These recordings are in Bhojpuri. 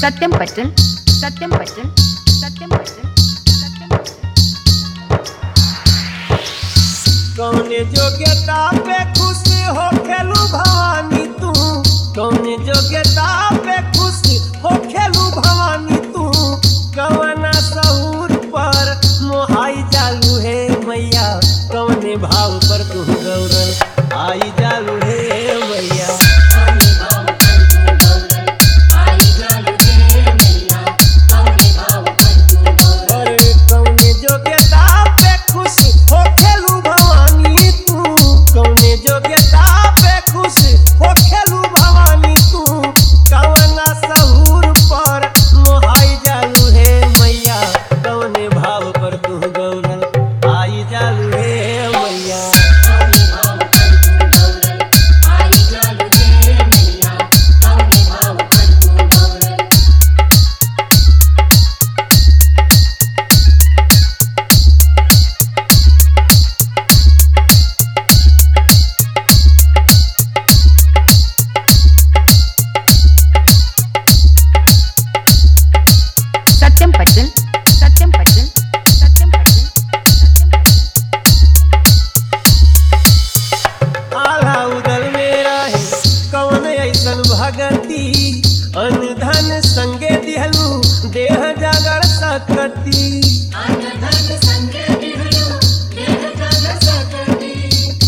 सत्यम पटन सत्यम पटन सत्यम पटन सत्यम पटन। कौने योग्यता पे खुश हो खेलू भवानी तू, कौने योग्यता पे खुश हो खेलू भवानी तू, कवना सहूर पर मोहाई जालू है मैया, कौने भाव पर तू गौरल आई जालू है मैया। अनधन संगे दिहलू देह जागर सकती, अनधन संगे दिहलू देह जागर सकती,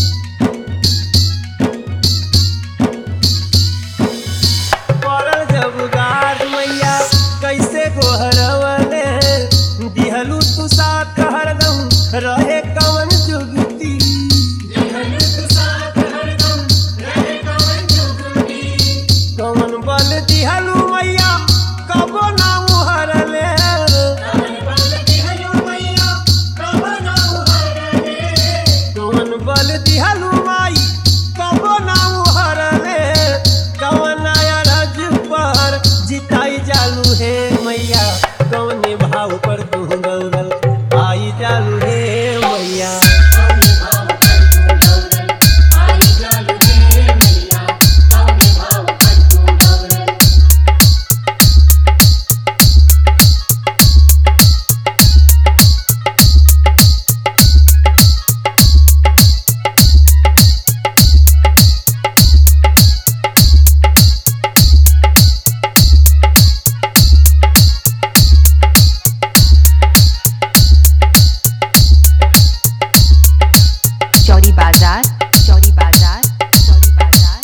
पड़ल जब गार मैया कैसे गोहरवले, दिहलू तू साथ हरदम रहे कवन जुगती, दिहलू तू साथ हरदम रहे कवन जुगती, कवन बल दिहलू मैया कबो ना उहरले, कवन बल दिहलू मैया कबो ना उहरले, कवन बल दिहलू माई कबो ना उहरले, कवन अरज पर जिताई जालू है मैया, कवने भाव पर तू गौरल आई जालू है मैया। चौरी बाजार चौरी बाजार चौरी बाजार।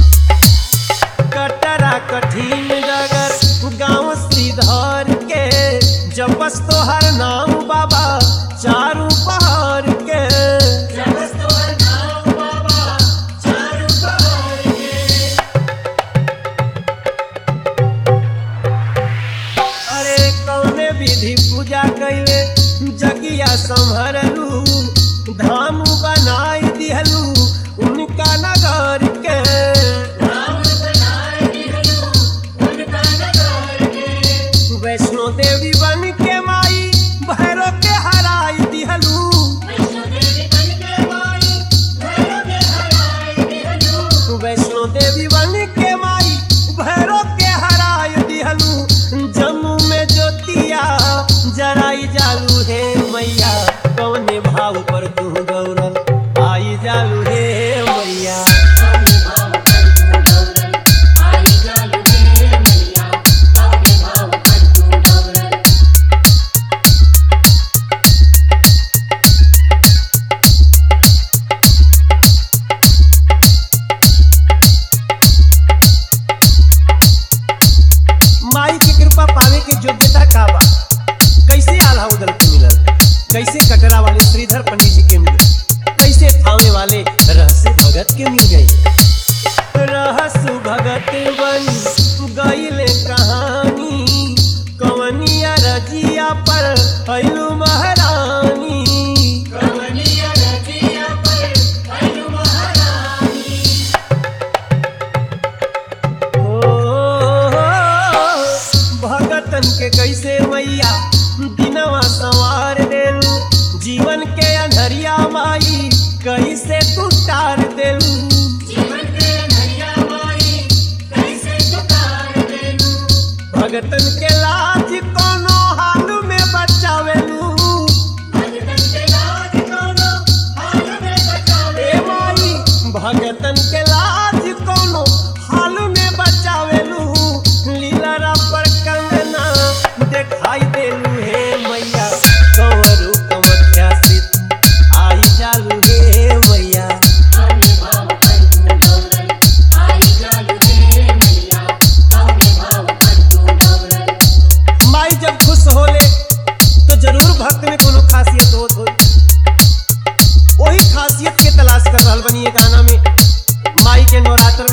कटरा कठिन जगर गाँव श्रीधर के, जपस तोहर नाम बाबा चारू पहाड़ के, जपस तोहर नाम बाबा चारू पहाड़ के, अरे कौने विधि पूजा कैले जगिया संभरलू, धाम बनाई दिहलू उनका नगर के, धाम बनाई दिहलू उनका नगर के, वैष्णो देवी बन के माई भैरो के हराई दिहलू, वैष्णो देवी बन के माई भैरो के हराई दिहलू, वैष्णो देवी बन के माई भैरो के हराई दिहलू, जम्मू में ज्योतिया जराई जालू है मैया, कौने भाव पर तू गौरल आई जालू है मैया। माई की कृपा पावे की योग्यता का बा, कैसे आल्हा उदल के मिलल, कैसे कटरा वाले श्रीधर पंडित जी के मिले, कैसे थामे वाले रहस्य भगत के मिल गए, रहस्य भगत बन गईले कहानी, कवनिया रजिया पर अइलू महारानी, कवनिया रजिया पर अइलू महारानी, भगतन के कैसे मैया दिनवा संवार देलू, जीवन के अंधरिया माई कैसे तू तार देलू, जीवन के अंधरिया माई कैसे तू तार देलू, भगतन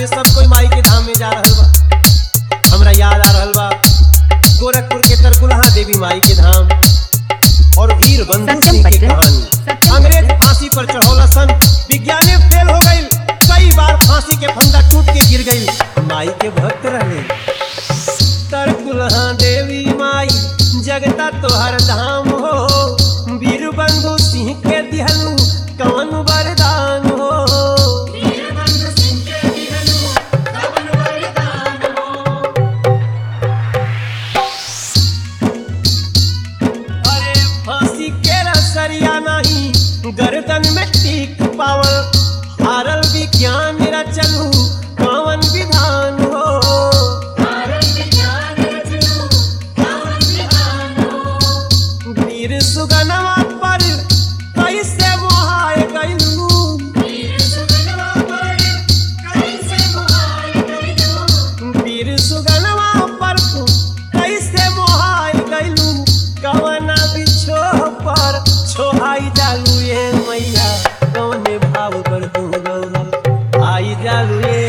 से सब कोई माई के धाम में जा रहल बा। हमरा याद आ रहल बा गोरखपुर के तरकुलहा देवी माई के धाम और वीर बंधु सिंह की कहानी। अंग्रेज फांसी पर चढ़ौला सन, विज्ञान में फेल हो गई, कई बार फांसी के फंदा टूट के गिर गई, माई के भक्त रहे। तरकुलहा देवी माई जगता तोहर धाम हो, वीर बंधु सिंह के दिहलू कौन वरदान हो। अरे फांसी के रसरिया नहीं गर्दन में टीक पावल, हारल विज्ञान रचलू कौन विधान हो। वीर सुगनवा पर कैसे मोहाय गइलू, वीर सुगनवा पर कैसे मोहाय गइलू, कवना बिछो पर छोहाई जालू ये मैया, कवने भाव पर तू गौरव आई जालू ये